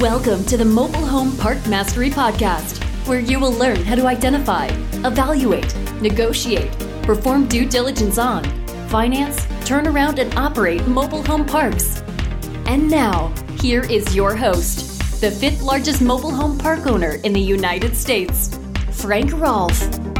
Welcome to the Mobile Home Park Mastery Podcast, where you will learn how to identify, evaluate, negotiate, perform due diligence on, finance, turn around, and operate mobile home parks. And now, here is your host, the fifth largest mobile home park owner in the United States, Frank Rolfe.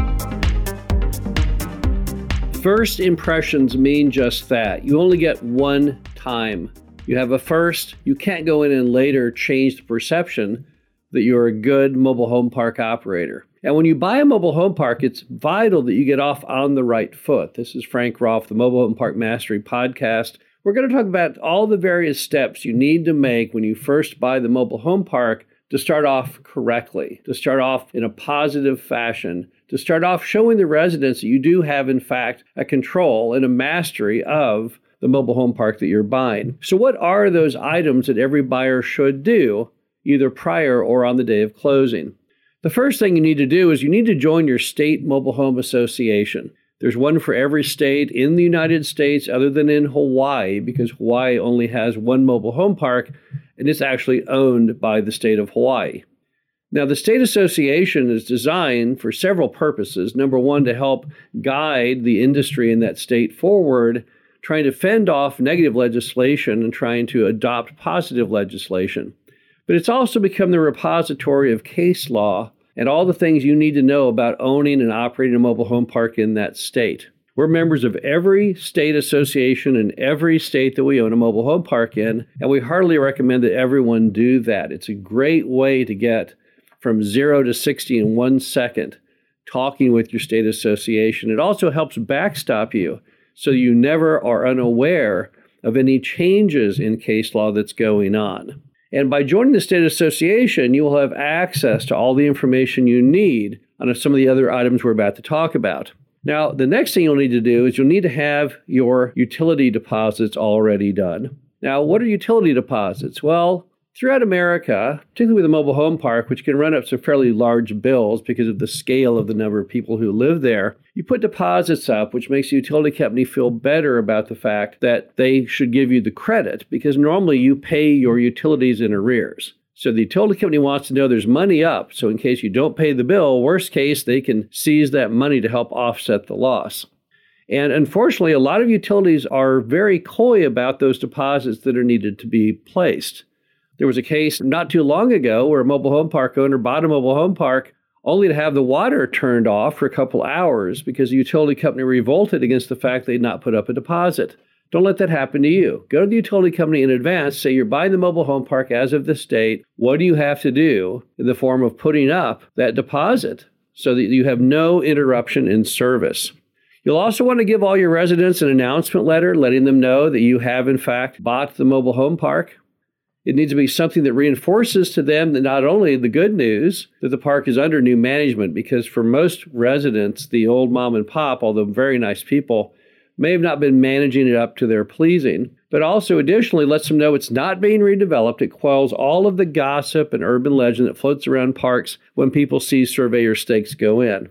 First impressions mean just that. You only get one time. You have a first, you can't go in and later change the perception that you're a good mobile home park operator. And when you buy a mobile home park, it's vital that you get off on the right foot. This is Frank Rolfe, the Mobile Home Park Mastery Podcast. We're going to talk about all the various steps you need to make when you first buy the mobile home park to start off correctly, to start off in a positive fashion, to start off showing the residents that you do have, in fact, a control and a mastery of the mobile home park that you're buying. So what are those items that every buyer should do, either prior or on the day of closing? The first thing you need to do is you need to join your state mobile home association. There's one for every state in the United States other than in Hawaii, because Hawaii only has one mobile home park, and it's actually owned by the state of Hawaii. Now, the state association is designed for several purposes. Number one, to help guide the industry in that state forward, trying to fend off negative legislation and trying to adopt positive legislation. But it's also become the repository of case law and all the things you need to know about owning and operating a mobile home park in that state. We're members of every state association in every state that we own a mobile home park in, and we heartily recommend that everyone do that. It's a great way to get from 0 to 60 in 1 second talking with your state association. It also helps backstop you so you never are unaware of any changes in case law that's going on. And by joining the state association, you will have access to all the information you need on some of the other items we're about to talk about. Now, the next thing you'll need to do is you'll need to have your utility deposits already done. Now, what are utility deposits? Well, throughout America, particularly with a mobile home park, which can run up some fairly large bills because of the scale of the number of people who live there, you put deposits up, which makes the utility company feel better about the fact that they should give you the credit, because normally you pay your utilities in arrears. So the utility company wants to know there's money up, so in case you don't pay the bill, worst case, they can seize that money to help offset the loss. And unfortunately, a lot of utilities are very coy about those deposits that are needed to be placed. There was a case not too long ago where a mobile home park owner bought a mobile home park only to have the water turned off for a couple hours because the utility company revolted against the fact they'd not put up a deposit. Don't let that happen to you. Go to the utility company in advance, say you're buying the mobile home park as of this date. What do you have to do in the form of putting up that deposit so that you have no interruption in service? You'll also want to give all your residents an announcement letter letting them know that you have, in fact, bought the mobile home park. It needs to be something that reinforces to them that not only the good news that the park is under new management, because for most residents, the old mom and pop, although very nice people, may have not been managing it up to their pleasing, but also additionally lets them know it's not being redeveloped. It quells all of the gossip and urban legend that floats around parks when people see surveyor stakes go in.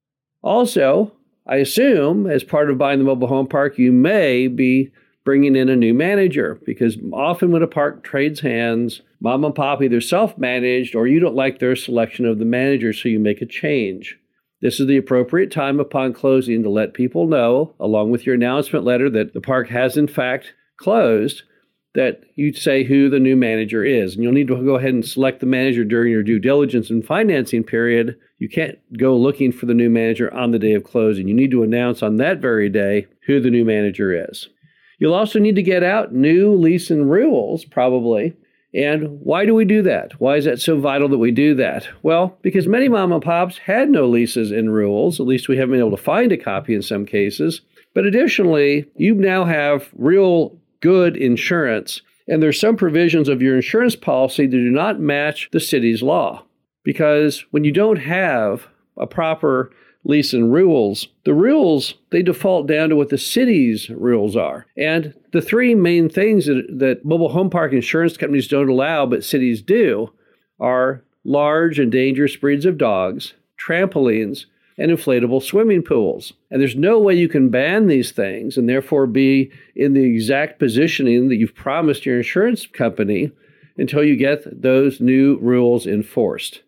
Also, I assume as part of buying the mobile home park, you may be bringing in a new manager, because often when a park trades hands, mom and pop either self-managed or you don't like their selection of the manager, so you make a change. This is the appropriate time upon closing to let people know, along with your announcement letter, that the park has in fact closed, that you say who the new manager is. And you'll need to go ahead and select the manager during your due diligence and financing period. You can't go looking for the new manager on the day of closing. You need to announce on that very day who the new manager is. You'll also need to get out new lease and rules, probably. And why do we do that? Why is that so vital that we do that? Well, because many mom and pops had no leases and rules. At least we haven't been able to find a copy in some cases. But additionally, you now have real good insurance, and there's some provisions of your insurance policy that do not match the city's law. Because when you don't have a proper lease and rules, the rules, they default down to what the city's rules are. And the three main things that mobile home park insurance companies don't allow, but cities do, are large and dangerous breeds of dogs, trampolines, and inflatable swimming pools. And there's no way you can ban these things and therefore be in the exact positioning that you've promised your insurance company until you get those new rules enforced.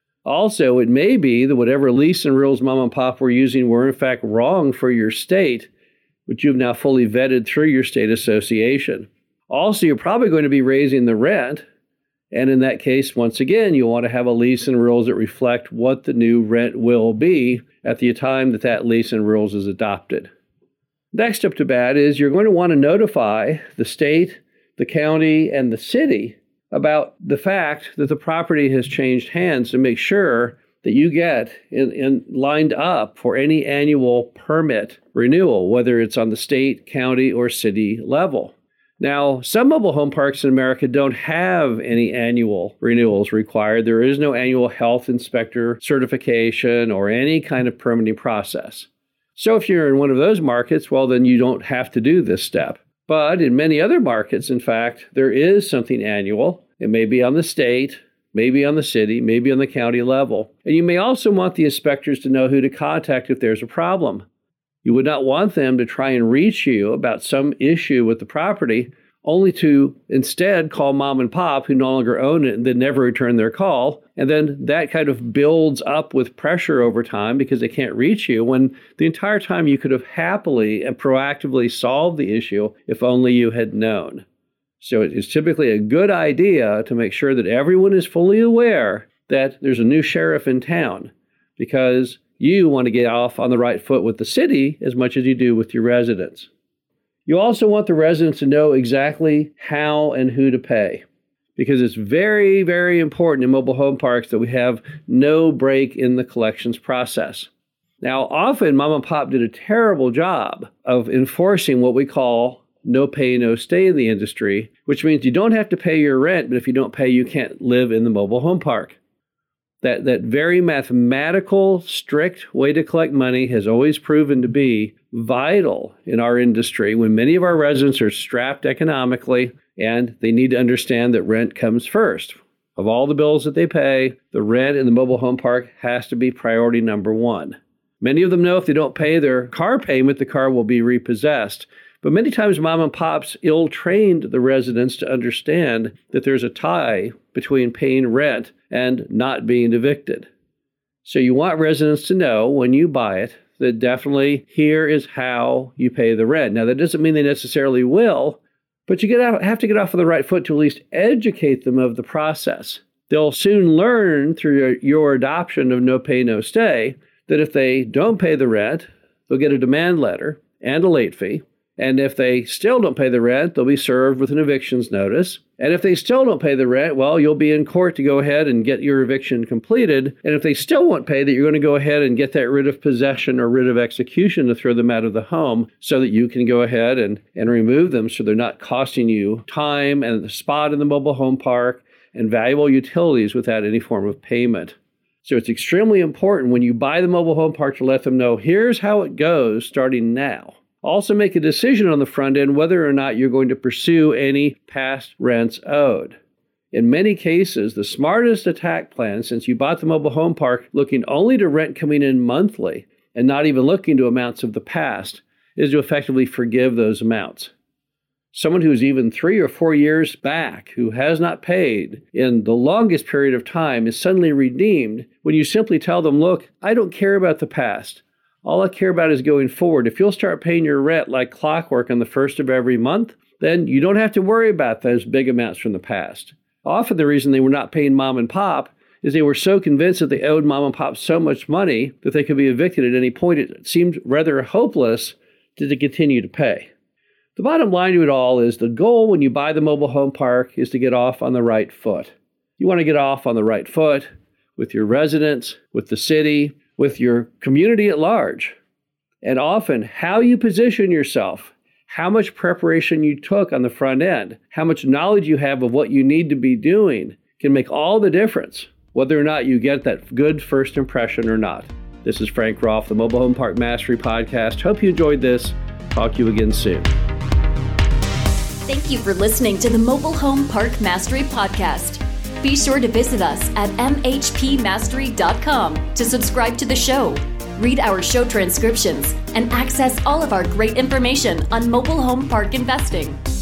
Also, it may be that whatever lease and rules mom and pop were using were in fact wrong for your state, which you've now fully vetted through your state association. Also, you're probably going to be raising the rent, and in that case, once again, you'll want to have a lease and rules that reflect what the new rent will be at the time that that lease and rules is adopted. Next up to bat is you're going to want to notify the state, the county, and the city about the fact that the property has changed hands to make sure that you get lined up for any annual permit renewal, whether it's on the state, county, or city level. Now, some mobile home parks in America don't have any annual renewals required. There is no annual health inspector certification or any kind of permitting process. So if you're in one of those markets, well, then you don't have to do this step. But in many other markets, in fact, there is something annual. It may be on the state, maybe on the city, maybe on the county level. And you may also want the inspectors to know who to contact if there's a problem. You would not want them to try and reach you about some issue with the property, only to instead call mom and pop who no longer own it and then never return their call. And then that kind of builds up with pressure over time because they can't reach you when the entire time you could have happily and proactively solved the issue if only you had known. So it's typically a good idea to make sure that everyone is fully aware that there's a new sheriff in town, because you want to get off on the right foot with the city as much as you do with your residents. You also want the residents to know exactly how and who to pay, because it's very, very important in mobile home parks that we have no break in the collections process. Now, often mom and pop did a terrible job of enforcing what we call no pay, no stay in the industry, which means you don't have to pay your rent, but if you don't pay, you can't live in the mobile home park. That very mathematical, strict way to collect money has always proven to be vital in our industry when many of our residents are strapped economically and they need to understand that rent comes first. Of all the bills that they pay, the rent in the mobile home park has to be priority number one. Many of them know if they don't pay their car payment, the car will be repossessed. But many times mom and pops ill-trained the residents to understand that there's a tie between paying rent and not being evicted. So you want residents to know when you buy it that definitely here is how you pay the rent. Now, that doesn't mean they necessarily will, but you have to get off on the right foot to at least educate them of the process. They'll soon learn through your adoption of no pay, no stay that if they don't pay the rent, they'll get a demand letter and a late fee. And if they still don't pay the rent, they'll be served with an evictions notice. And if they still don't pay the rent, well, you'll be in court to go ahead and get your eviction completed. And if they still won't pay, that you're going to go ahead and get that writ of possession or writ of execution to throw them out of the home so that you can go ahead and remove them so they're not costing you time and the spot in the mobile home park and valuable utilities without any form of payment. So it's extremely important when you buy the mobile home park to let them know, here's how it goes starting now. Also make a decision on the front end whether or not you're going to pursue any past rents owed. In many cases, the smartest attack plan, since you bought the mobile home park looking only to rent coming in monthly and not even looking to amounts of the past, is to effectively forgive those amounts. Someone who's even 3 or 4 years back, who has not paid in the longest period of time, is suddenly redeemed when you simply tell them, look, I don't care about the past. All I care about is going forward. If you'll start paying your rent like clockwork on the first of every month, then you don't have to worry about those big amounts from the past. Often the reason they were not paying mom and pop is they were so convinced that they owed mom and pop so much money that they could be evicted at any point. It seemed rather hopeless to continue to pay. The bottom line to it all is the goal when you buy the mobile home park is to get off on the right foot. You want to get off on the right foot with your residents, with the city, with your community at large. And often how you position yourself, how much preparation you took on the front end, how much knowledge you have of what you need to be doing can make all the difference, whether or not you get that good first impression or not. This is Frank Rolfe, the Mobile Home Park Mastery Podcast. Hope you enjoyed this. Talk to you again soon. Thank you for listening to the Mobile Home Park Mastery Podcast. Be sure to visit us at mhpmastery.com to subscribe to the show, read our show transcriptions, and access all of our great information on mobile home park investing.